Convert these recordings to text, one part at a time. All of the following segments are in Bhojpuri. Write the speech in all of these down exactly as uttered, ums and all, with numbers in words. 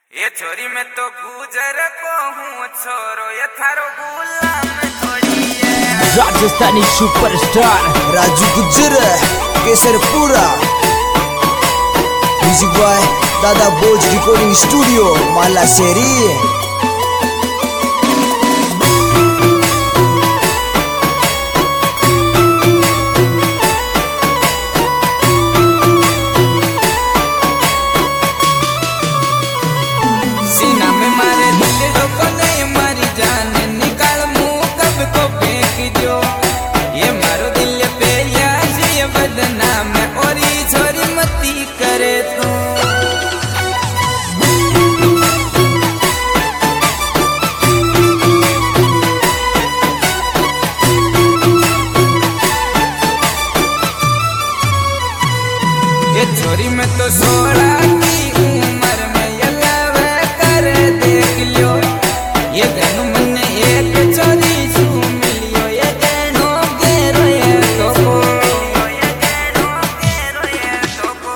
ये छोरी में तो गुजर को हूँ छोरो ये थारो गुलाम थोड़ी है। Rajasthani superstar Raju Gujjar Kesarpura music boy दादा बोज रिकॉर्डिंग स्टूडियो माला शेरी। छोरी में तो सोलह की उम्र में ये लवे कर देख लियो ये गनु मन एक छोरी सू मिलियो ये गनु गेरो ये तो को ये गनु गेरो ये तो को।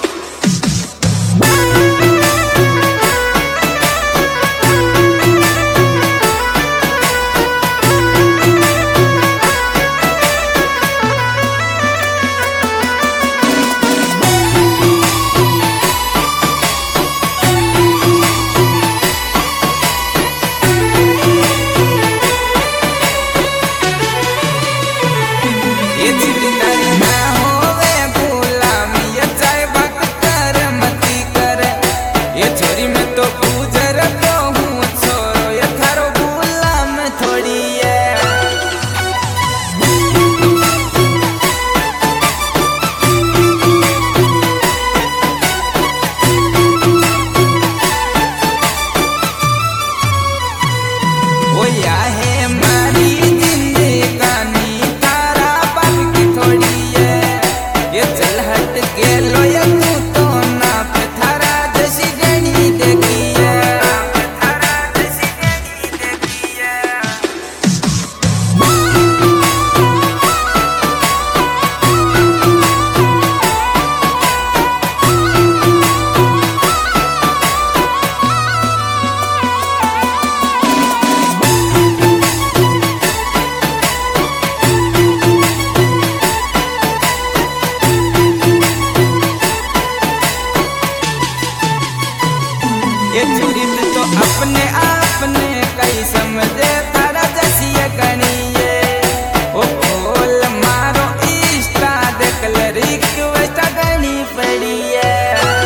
ये छोरी तो अपने आपने कई समझे थारा जैसी कनिए ओ बोल मारो इष्टा देख ले रिक्वेस्ट करनी पड़ी है।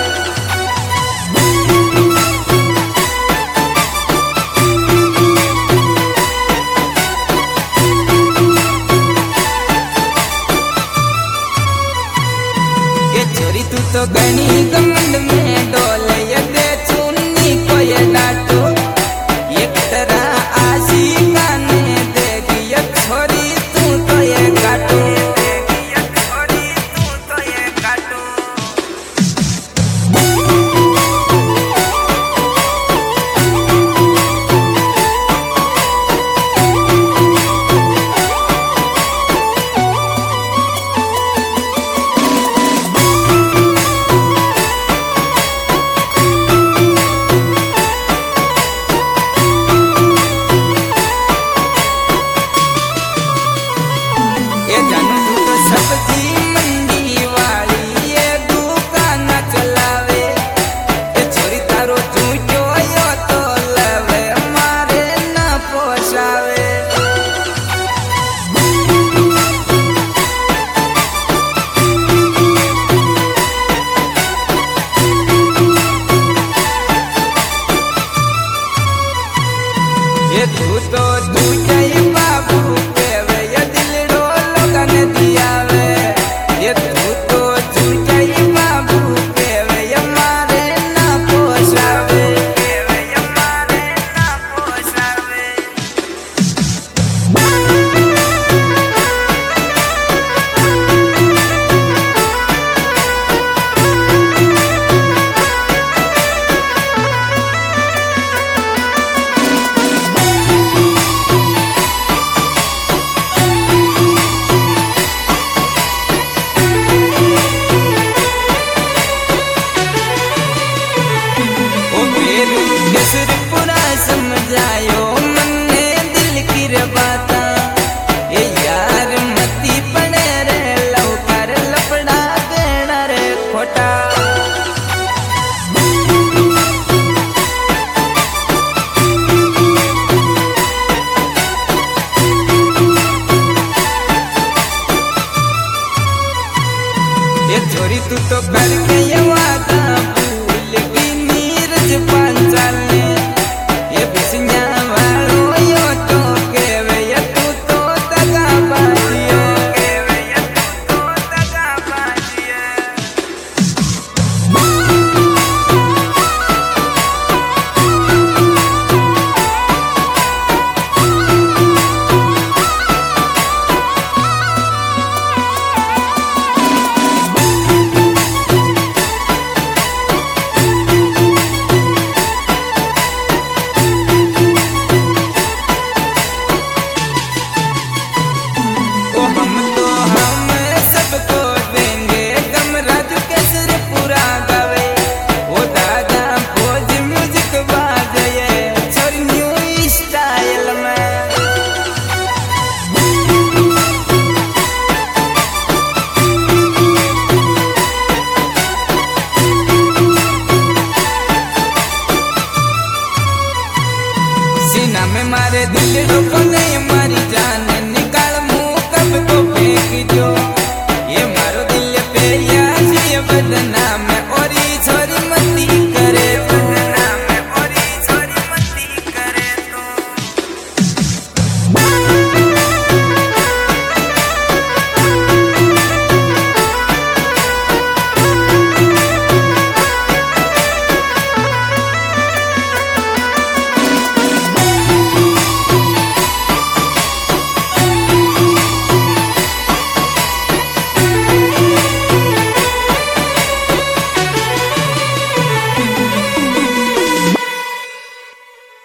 ये छोरी तू तो गनी गमंड में डोले ये दे चुन्नी को ये डाटो एक तरह आशिका ने देखी समझायो मन्ने दिल की रे बाता ए यार मती पड़े रे लौकर लपड़ा देना रे खोटा ये छोरी तू तो करके ये वादा भूल की नीरज पांचाले ये बिसन्या वालो यो तो केवे ये तू तो तगा बाजियो केवे ये तू तो तगा बाजियो सीना में मारे दिल रोको नहीं मारी जान निकाल मुंह कब को फेंक जो ये मारो दिल पे या ये बदना